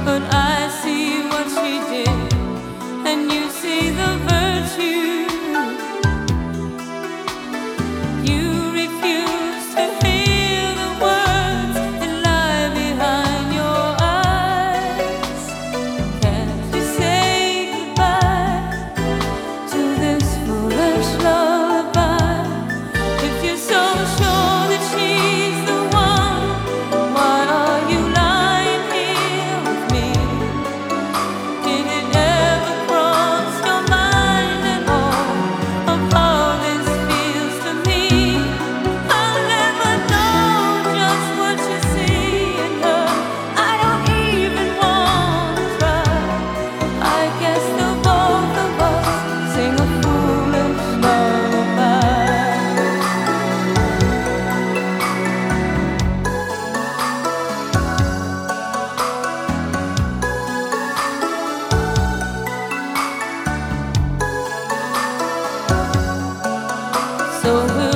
But I see what she did, and you see the virtue. You refuse to hear the words that lie behind your eyes. Can't you say goodbye to this foolish lullaby? If you're so sure that she's the one, why are you lying here with me? Did it ever cross your mind at all of how this feels to me? I'll never know just what you see in her. I don't even want to try. I guess the both of us sing a foolish lullaby. So